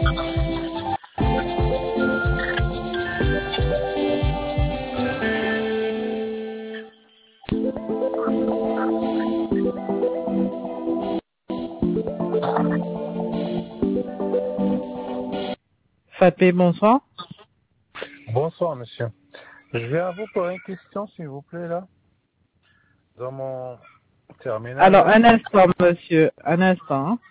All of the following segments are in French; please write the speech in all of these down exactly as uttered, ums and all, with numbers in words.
Fatpé, bonsoir. Bonsoir, monsieur. Je viens à vous pour une question, s'il vous plaît, là. Dans mon terminal. Alors, là. un instant, monsieur. Un instant. Hein.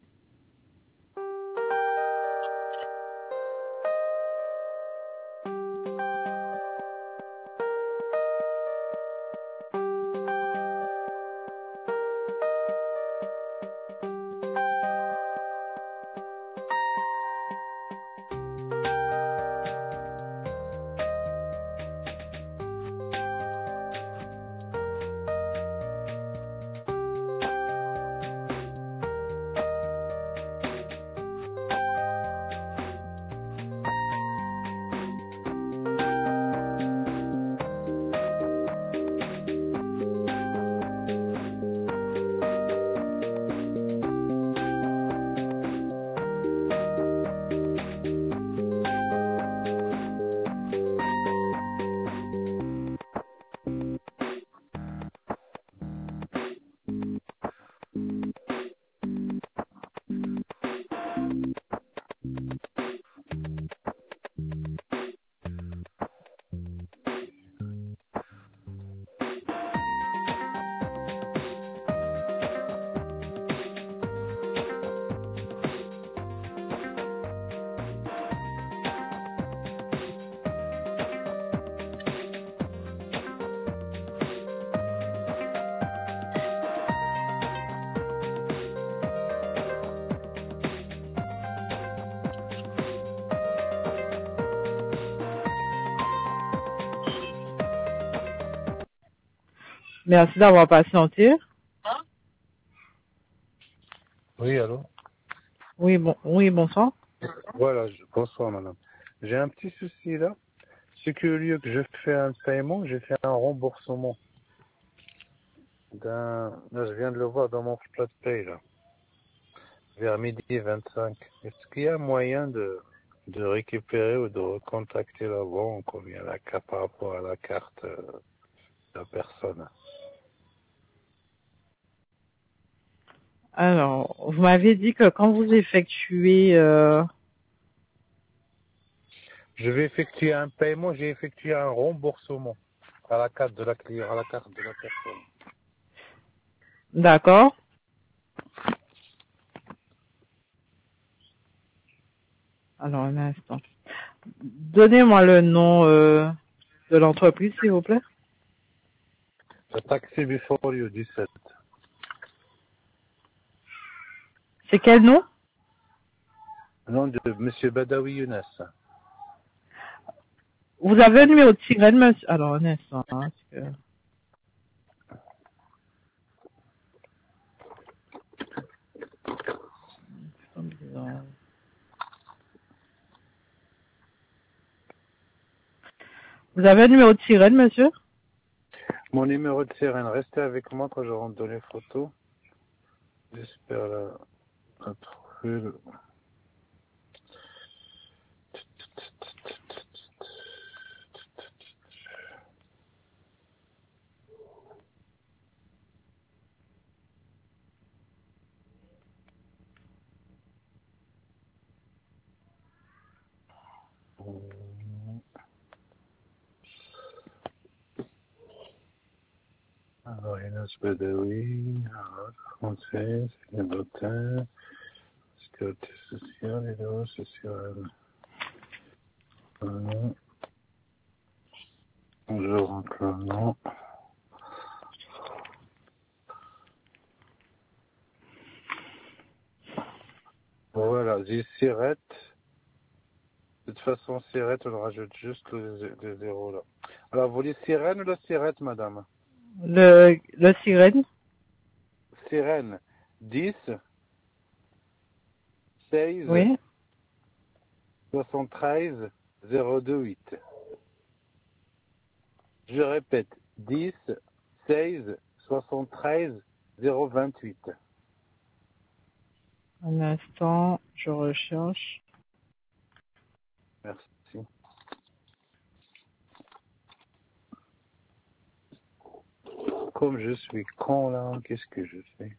Merci d'avoir patienté. Oui, allô? Oui, bon, oui, bonsoir. Voilà, je... bonsoir, madame. J'ai un petit souci, là. C'est que au lieu que je fais un paiement, j'ai fait un remboursement. D'un... Là, je viens de le voir dans mon plat de paye, là. Vers midi vingt-cinq. Est-ce qu'il y a moyen de, de récupérer ou de recontacter la banque ou bien la carte par rapport à la carte euh, de la personne? Alors, vous m'avez dit que quand vous effectuez... Euh... Je vais effectuer un paiement, j'ai effectué un remboursement à la carte de la client, à la carte de la personne. D'accord. Alors, un instant. Donnez-moi le nom euh, de l'entreprise, s'il vous plaît. Le taxi before you, dix-sept. C'est quel nom? Nom de monsieur Badawi Younes. Vous avez un numéro de sirène, monsieur? Alors, un instant. Hein, parce que... Vous avez un numéro de sirène, monsieur? Mon numéro de sirène, restez avec moi quand je rentre dans les photos. J'espère la, la trouver. Le... Alors, Younes Badawi, alors, français, c'est l'hôtel, sécurité sociale, et là, sociale. Voilà. Je rentre le nom. Voilà, j'ai Sirette. De toute façon, Sirette, on rajoute juste le, le zéro là. Alors, vous voulez sirène ou la sirette, madame? Le, le sirène? Sirène, dix, seize, Oui. soixante-treize, zéro deux huit. Je répète, dix, seize, soixante-treize, zéro vingt-huit. Un instant, je recherche. Merci. Comme je suis con là, qu'est-ce que je fais?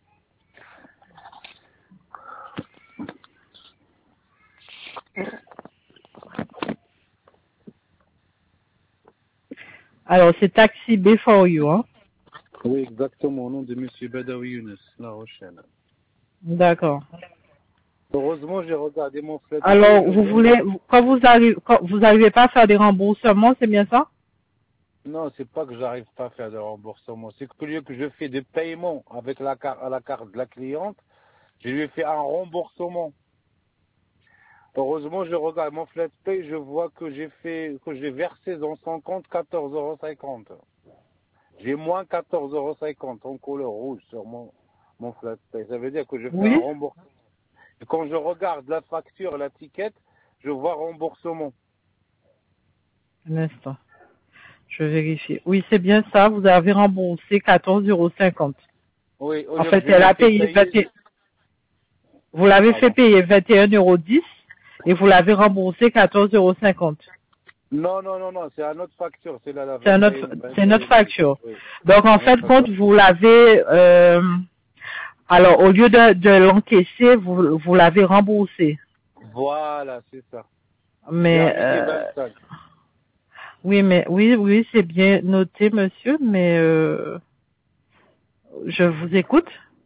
Alors, c'est Taxi B for you, hein? Oui, exactement, au nom de Monsieur Badawi Younes, La Rochelle. D'accord. Heureusement, j'ai regardé mon flat. Alors, vous voulez, quand vous arrivez, quand vous n'arrivez pas à faire des remboursements, c'est bien ça? Non, c'est pas que j'arrive pas à faire de remboursement. C'est que au lieu que je fais des paiements avec la carte, à la carte de la cliente, je lui ai fait un remboursement. Heureusement, je regarde mon flat pay, je vois que j'ai fait, que j'ai versé dans son compte quatorze euros cinquante. J'ai moins quatorze euros cinquante en couleur rouge sur mon, mon flat pay. Ça veut dire que je fais Oui. un remboursement. Et quand je regarde la facture, la ticket, je vois remboursement. Un instant. Je vérifie. Oui, c'est bien ça. Vous avez remboursé quatorze euros cinquante. Oui, au En lieu que fait, je elle lui ai a fait payé payer. vingt et un. Vous l'avez fait Pardon. payer vingt et un euros dix et vous l'avez remboursé quatorze euros cinquante. Non, non, non, non, c'est un autre facture, c'est là la C'est un autre, c'est notre facture. Donc en fait, quand vous l'avez, euh, alors au lieu de, de l'encaisser, vous, vous l'avez remboursé. Voilà, c'est ça. Mais Vers midi euh, vingt-cinq. oui, mais oui, oui, c'est bien noté, monsieur. Mais euh, je vous écoute.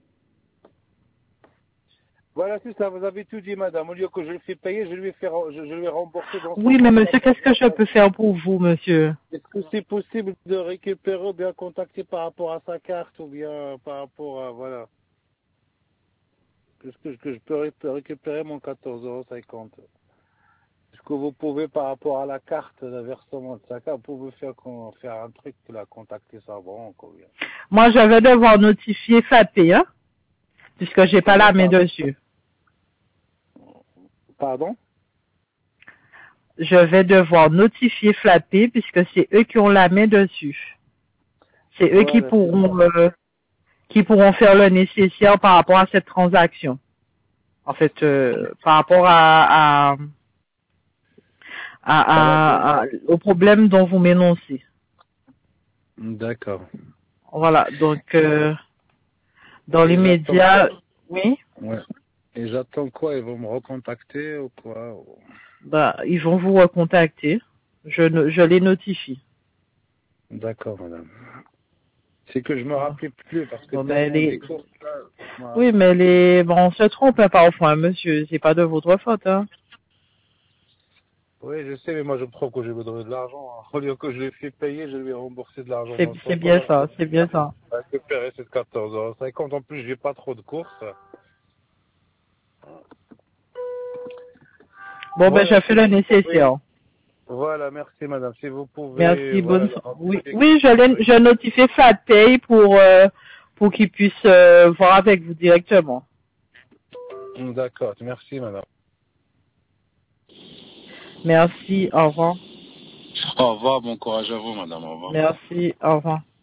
Voilà, c'est ça, vous avez tout dit, madame. Au lieu que je le fais payer, je lui ai, fait, je, je lui ai remboursé dans son Oui, mais compte. monsieur, qu'est-ce que je peux faire pour vous, monsieur? Est-ce que c'est possible de récupérer ou bien contacter par rapport à sa carte ou bien par rapport à, voilà. Est-ce que, que je peux ré- récupérer mon quatorze euros cinquante? Est-ce que vous pouvez, par rapport à la carte, le versement de sa carte, vous pouvez faire, faire un truc pour la contacter sa banque ou bien? Moi, je vais devoir notifier Faté, hein, puisque j'ai pas Comment, la main pardon? dessus. Pardon? Je vais devoir notifier Flappé puisque c'est eux qui ont la main dessus. C'est eux qui Voilà, c'est ça. pourront euh, qui pourront faire le nécessaire par rapport à cette transaction. En fait, euh, par rapport à, à, à, à, à- au problème dont vous m'énoncez. D'accord. Voilà. Donc, euh, dans les Et j'attends médias, quoi? oui, Ouais. Et j'attends quoi? Ils vont me recontacter ou quoi? bah, ils vont vous recontacter. Je, ne- je les notifie. D'accord, madame. C'est que je me Voilà. rappelais plus parce que Bon, mais tellement les, des courses là. Voilà. oui, mais les, bon, on se trompe hein, parfois, monsieur. C'est pas de votre faute, hein. Oui, je sais, mais moi je trouve que j'ai besoin de l'argent. Hein. Au lieu que je lui ai fait payer, je lui ai remboursé de l'argent C'est, dans c'est son bien compte. ça, c'est bien ça. Récupérer cette quatorze euros cinquante. En plus, j'ai pas trop de courses. Bon, ben, Voilà, je si fais le vous pouvez. nécessaire. Voilà, merci madame. Si vous pouvez, Merci, bonne voilà, so- leur Oui, notifier oui, que je l'ai, je notifie FlatPay pour, euh, pour qu'ils puissent euh, voir avec vous directement. je- D'accord, merci madame. Merci, au revoir. Au revoir, bon courage à vous madame, au revoir. Merci, au revoir.